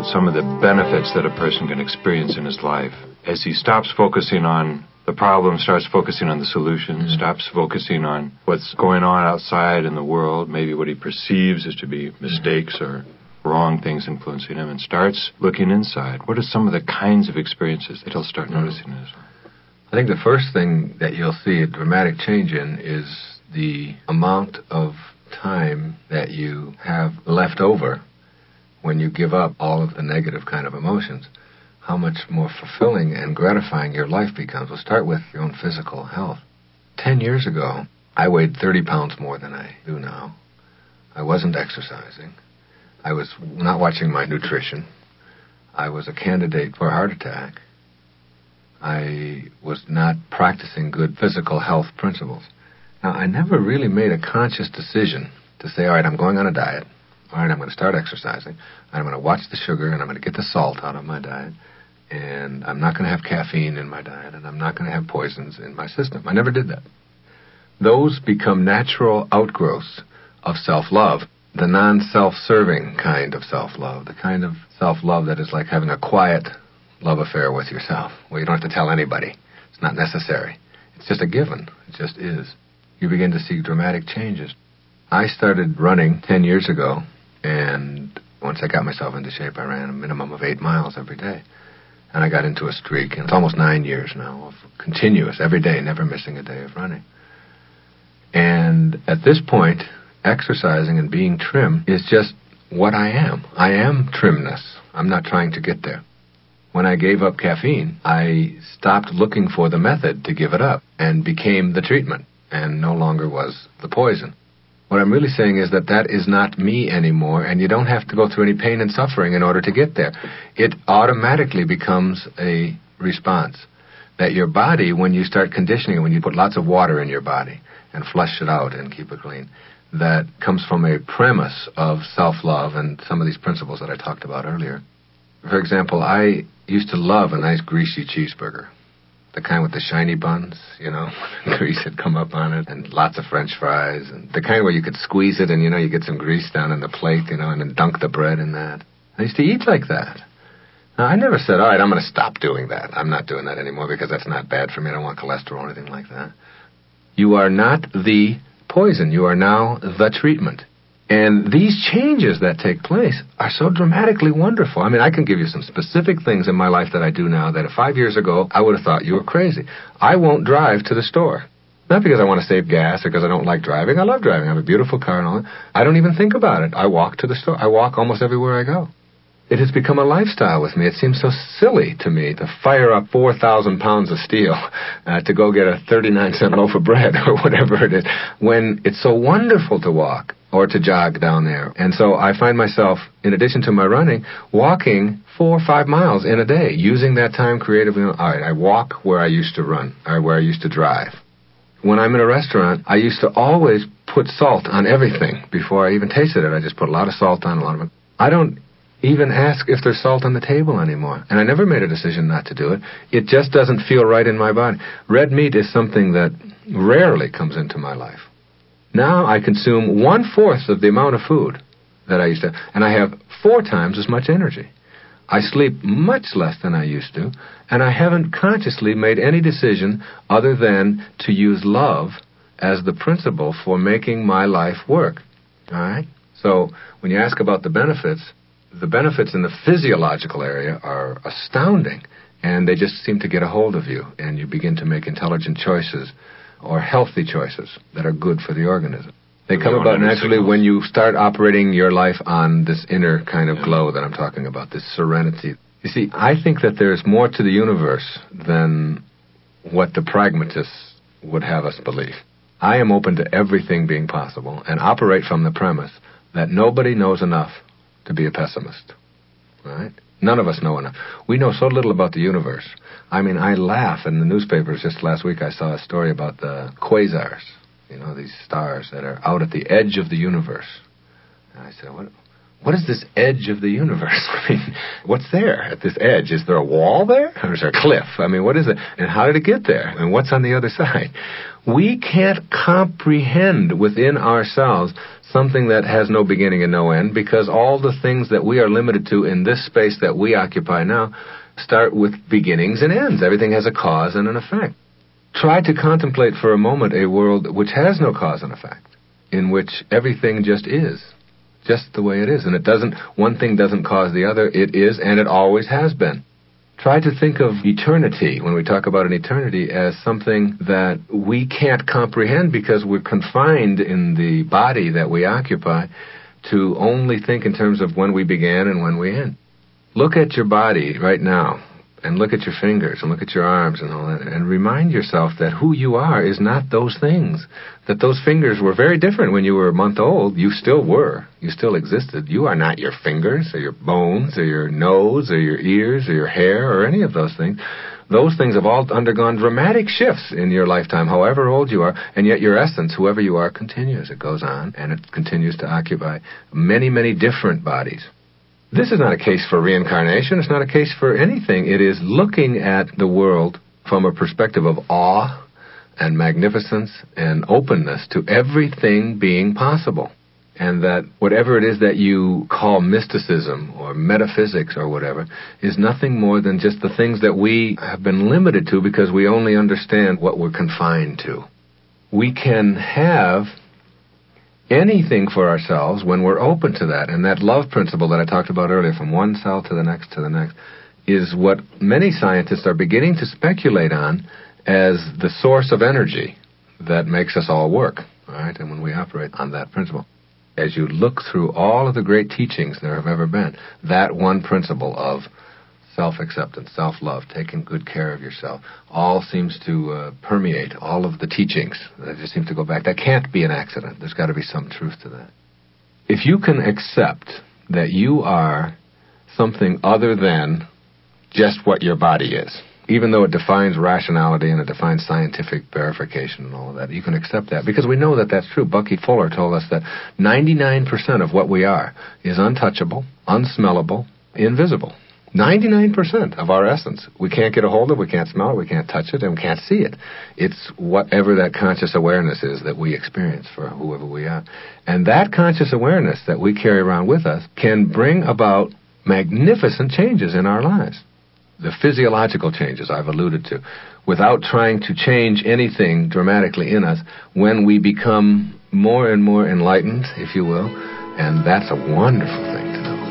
about some of the benefits that a person can experience in his life as he stops focusing on the problem, starts focusing on the solution, stops focusing on what's going on outside in the world, maybe what he perceives as to be mistakes or wrong things influencing him, and starts looking inside. What are some of the kinds of experiences that he'll start noticing in his life? I think the first thing that you'll see a dramatic change in is the amount of time that you have left over when you give up all of the negative kind of emotions. How much more fulfilling and gratifying your life becomes. We'll start with your own physical health. 10 years ago, I weighed 30 pounds more than I do now. I wasn't exercising. I was not watching my nutrition. I was a candidate for a heart attack. I was not practicing good physical health principles. Now, I never really made a conscious decision to say, all right, I'm going on a diet. All right, I'm going to start exercising. I'm going to watch the sugar, and I'm going to get the salt out of my diet. And I'm not going to have caffeine in my diet, and I'm not going to have poisons in my system. I never did that. Those become natural outgrowths of self-love, the non-self-serving kind of self-love, the kind of self-love that is like having a quiet love affair with yourself, where you don't have to tell anybody. It's not necessary. It's just a given. It just is. You begin to see dramatic changes. I started running 10 years ago, and once I got myself into shape, I ran a minimum of 8 miles every day. And I got into a streak, and it's almost 9 years now of continuous, every day, never missing a day of running. And at this point, exercising and being trim is just what I am. I am trimness. I'm not trying to get there. When I gave up caffeine, I stopped looking for the method to give it up and became the treatment and no longer was the poison. What I'm really saying is that that is not me anymore, and you don't have to go through any pain and suffering in order to get there. It automatically becomes a response. That your body, when you start conditioning it, when you put lots of water in your body and flush it out and keep it clean, that comes from a premise of self-love and some of these principles that I talked about earlier. For example, I used to love a nice greasy cheeseburger. The kind with the shiny buns, you know, grease had come up on it, and lots of French fries, and the kind where you could squeeze it and, you know, you get some grease down in the plate, you know, and then dunk the bread in that. I used to eat like that. Now, I never said, all right, I'm going to stop doing that. I'm not doing that anymore because that's not bad for me. I don't want cholesterol or anything like that. You are not the poison. You are now the treatment. And these changes that take place are so dramatically wonderful. I mean, I can give you some specific things in my life that I do now that 5 years ago I would have thought you were crazy. I won't drive to the store. Not because I want to save gas or because I don't like driving. I love driving. I have a beautiful car and all that. I don't even think about it. I walk to the store. I walk almost everywhere I go. It has become a lifestyle with me. It seems so silly to me to fire up 4,000 pounds of steel to go get a 39-cent loaf of bread or whatever it is, when it's so wonderful to walk or to jog down there. And so I find myself, in addition to my running, walking 4 or 5 miles in a day, using that time creatively. All right, I walk where I used to run or where I used to drive. When I'm in a restaurant, I used to always put salt on everything before I even tasted it. I just put a lot of salt on, a lot of it. I don't even ask if there's salt on the table anymore. And I never made a decision not to do it. It just doesn't feel right in my body. Red meat is something that rarely comes into my life. Now I consume 1/4 of the amount of food that I used to, and I have 4 times as much energy. I sleep much less than I used to, and I haven't consciously made any decision other than to use love as the principle for making my life work. All right? So when you ask about the benefits in the physiological area are astounding, and they just seem to get a hold of you, and you begin to make intelligent choices or healthy choices that are good for the organism. They come about naturally when you start operating your life on this inner kind of glow that I'm talking about, this serenity. You see, I think that there's more to the universe than what the pragmatists would have us believe. I am open to everything being possible and operate from the premise that nobody knows enough to be a pessimist. Right? None of us know enough. We know so little about the universe. I mean, I laugh in the newspapers. Just last week I saw a story about the quasars, you know, these stars that are out at the edge of the universe. And I said, what is this edge of the universe? I mean, what's there at this edge? Is there a wall there? Or is there a cliff? I mean, what is it? And how did it get there? And what's on the other side? We can't comprehend within ourselves something that has no beginning and no end, because all the things that we are limited to in this space that we occupy now start with beginnings and ends. Everything has a cause and an effect. Try to contemplate for a moment a world which has no cause and effect, in which everything just is, just the way it is. And one thing doesn't cause the other. It is, and it always has been. Try to think of eternity, when we talk about an eternity, as something that we can't comprehend because we're confined in the body that we occupy to only think in terms of when we began and when we end. Look at your body right now, and look at your fingers, and look at your arms and all that, and remind yourself that who you are is not those things. That those fingers were very different when you were a month old. You still were. You still existed. You are not your fingers, or your bones, or your nose, or your ears, or your hair, or any of those things. Those things have all undergone dramatic shifts in your lifetime, however old you are, and yet your essence, whoever you are, continues. It goes on, and it continues to occupy many, many different bodies. This is not a case for reincarnation. It's not a case for anything. It is looking at the world from a perspective of awe and magnificence and openness to everything being possible. And that whatever it is that you call mysticism or metaphysics or whatever is nothing more than just the things that we have been limited to because we only understand what we're confined to. We can have anything for ourselves when we're open to that. And that love principle that I talked about earlier, from one cell to the next, is what many scientists are beginning to speculate on as the source of energy that makes us all work. All right? And when we operate on that principle, as you look through all of the great teachings there have ever been, that one principle of self-acceptance, self-love, taking good care of yourself, all seems to permeate all of the teachings. They just seem to go back. That can't be an accident. There's got to be some truth to that. If you can accept that you are something other than just what your body is, even though it defines rationality and it defines scientific verification and all of that, you can accept that because we know that that's true. Bucky Fuller told us that 99% of what we are is untouchable, unsmellable, invisible. 99% of our essence. We can't get a hold of it, we can't smell it, we can't touch it, and we can't see it. It's whatever that conscious awareness is that we experience for whoever we are. And that conscious awareness that we carry around with us can bring about magnificent changes in our lives. The physiological changes I've alluded to, without trying to change anything dramatically in us, when we become more and more enlightened, if you will, and that's a wonderful thing to know.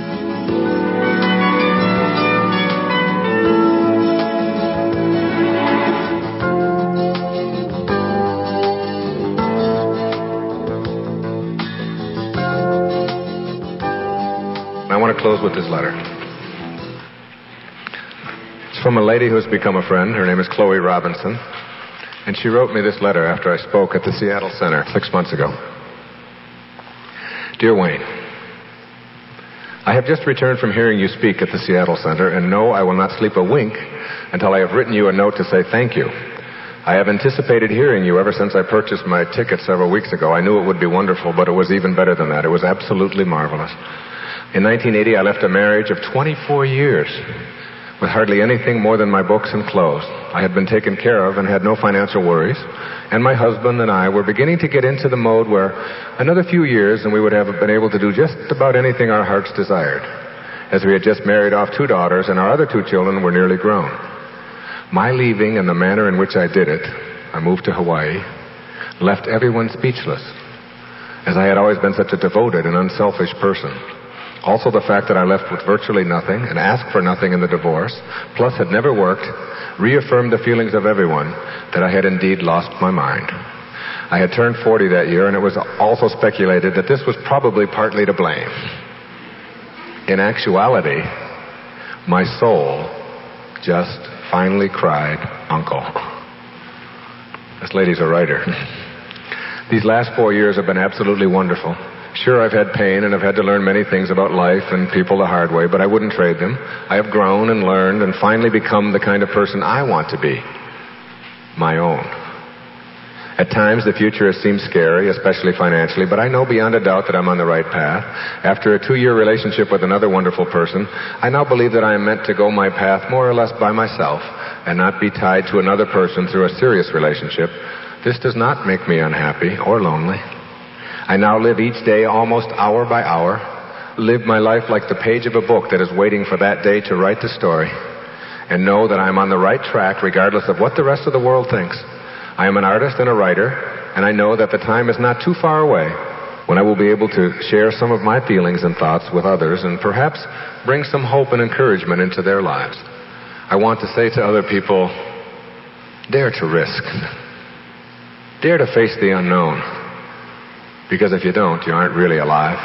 I want to close with this letter. It's from a lady who has become a friend. Her name is Chloe Robinson. And she wrote me this letter after I spoke at the Seattle Center 6 months ago. Dear Wayne, I have just returned from hearing you speak at the Seattle Center, and no, I will not sleep a wink until I have written you a note to say thank you. I have anticipated hearing you ever since I purchased my ticket several weeks ago. I knew it would be wonderful, but it was even better than that. It was absolutely marvelous. In 1980, I left a marriage of 24 years with hardly anything more than my books and clothes. I had been taken care of and had no financial worries, and my husband and I were beginning to get into the mode where another few years and we would have been able to do just about anything our hearts desired, as we had just married off 2 daughters and our other 2 children were nearly grown. My leaving and the manner in which I did it, I moved to Hawaii, left everyone speechless, as I had always been such a devoted and unselfish person. Also, the fact that I left with virtually nothing and asked for nothing in the divorce, plus had never worked, reaffirmed the feelings of everyone that I had indeed lost my mind. I had turned 40 that year, and it was also speculated that this was probably partly to blame. In actuality, my soul just finally cried, "Uncle." This lady's a writer. These last 4 years have been absolutely wonderful. Sure, I've had pain and I've had to learn many things about life and people the hard way, but I wouldn't trade them. I have grown and learned and finally become the kind of person I want to be. My own. At times, the future has seemed scary, especially financially, but I know beyond a doubt that I'm on the right path. After a 2-year relationship with another wonderful person, I now believe that I am meant to go my path more or less by myself and not be tied to another person through a serious relationship, This does not make me unhappy or lonely. I now live each day almost hour by hour, live my life like the page of a book that is waiting for that day to write the story, and know that I am on the right track regardless of what the rest of the world thinks. I am an artist and a writer, and I know that the time is not too far away when I will be able to share some of my feelings and thoughts with others and perhaps bring some hope and encouragement into their lives. I want to say to other people, dare to risk. Dare to face the unknown. Because if you don't, you aren't really alive.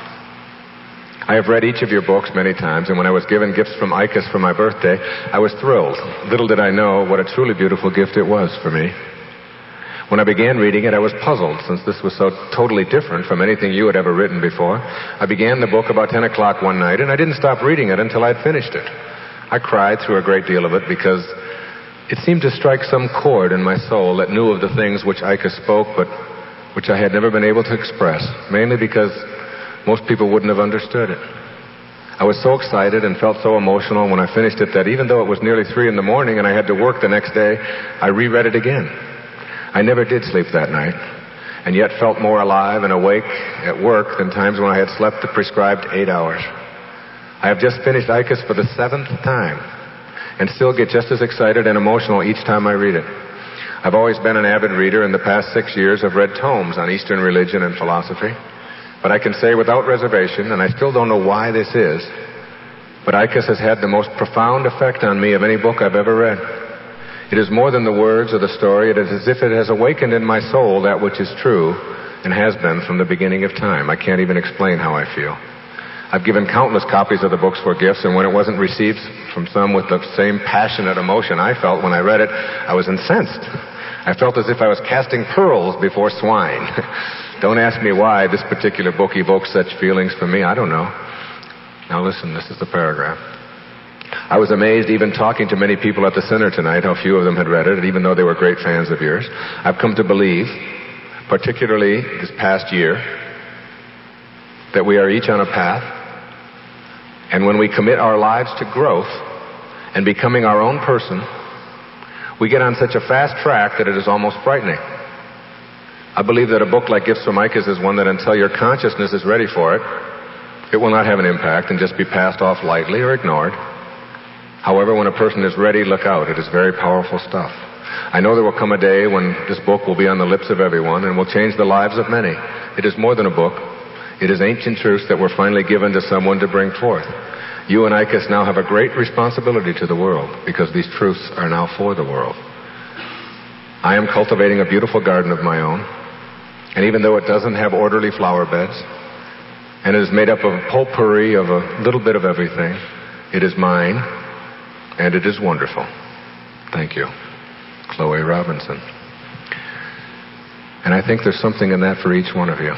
I have read each of your books many times, and when I was given gifts from ICUS for my birthday, I was thrilled. Little did I know what a truly beautiful gift it was for me. When I began reading it, I was puzzled, since this was so totally different from anything you had ever written before. I began the book about 10 o'clock one night, and I didn't stop reading it until I'd finished it. I cried through a great deal of it because it seemed to strike some chord in my soul that knew of the things which ICUS spoke, but which I had never been able to express, mainly because most people wouldn't have understood it. I was so excited and felt so emotional when I finished it that even though it was nearly 3 in the morning and I had to work the next day, I reread it again. I never did sleep that night, and yet felt more alive and awake at work than times when I had slept the prescribed 8 hours. I have just finished ICUS for the 7th time, and still get just as excited and emotional each time I read it. I've always been an avid reader. In the past 6 years, I've read tomes on Eastern religion and philosophy. But I can say without reservation, and I still don't know why this is, but ICUS has had the most profound effect on me of any book I've ever read. It is more than the words or the story. It is as if it has awakened in my soul that which is true and has been from the beginning of time. I can't even explain how I feel. I've given countless copies of the books for gifts, and when it wasn't received from some with the same passionate emotion I felt when I read it, I was incensed. I felt as if I was casting pearls before swine. Don't ask me why this particular book evokes such feelings for me. I don't know. Now listen, this is the paragraph. I was amazed, even talking to many people at the center tonight, how few of them had read it, even though they were great fans of yours. I've come to believe, particularly this past year, that we are each on a path, and when we commit our lives to growth and becoming our own person, we get on such a fast track that it is almost frightening. I believe that a book like Gifts from ICUS is one that until your consciousness is ready for it, it will not have an impact and just be passed off lightly or ignored. However, when a person is ready, look out. It is very powerful stuff. I know there will come a day when this book will be on the lips of everyone and will change the lives of many. It is more than a book. It is ancient truths that were finally given to someone to bring forth. You and ICUS now have a great responsibility to the world because these truths are now for the world. I am cultivating a beautiful garden of my own, and even though it doesn't have orderly flower beds, and it is made up of a potpourri of a little bit of everything, it is mine, and it is wonderful. Thank you. Chloe Robinson. And I think there's something in that for each one of you.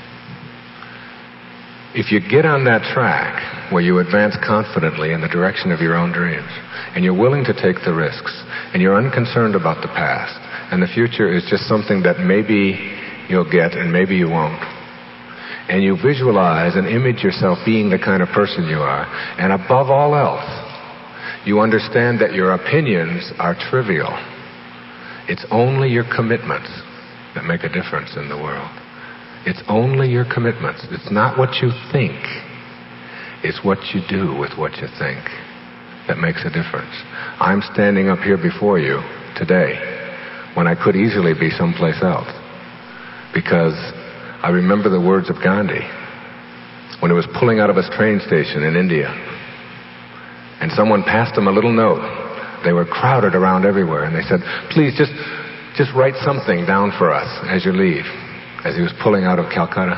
If you get on that track where you advance confidently in the direction of your own dreams, and you're willing to take the risks, and you're unconcerned about the past, and the future is just something that maybe you'll get and maybe you won't, and you visualize and image yourself being the kind of person you are, and above all else, you understand that your opinions are trivial. It's only your commitments that make a difference in the world. It's only your commitments. It's not what you think. It's what you do with what you think that makes a difference. I'm standing up here before you today when I could easily be someplace else because I remember the words of Gandhi when he was pulling out of his train station in India. And someone passed him a little note. They were crowded around everywhere, and they said, please just write something down for us as you leave, as he was pulling out of Calcutta.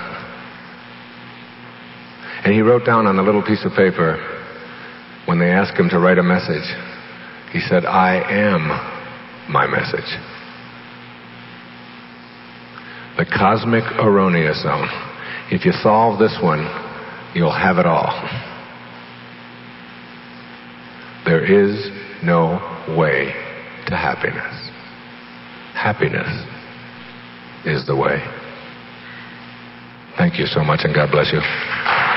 And he wrote down on a little piece of paper, when they asked him to write a message, he said, I am my message. The cosmic erroneous zone. If you solve this one, you'll have it all. There is no way to happiness. Happiness is the way. Thank you so much, and God bless you.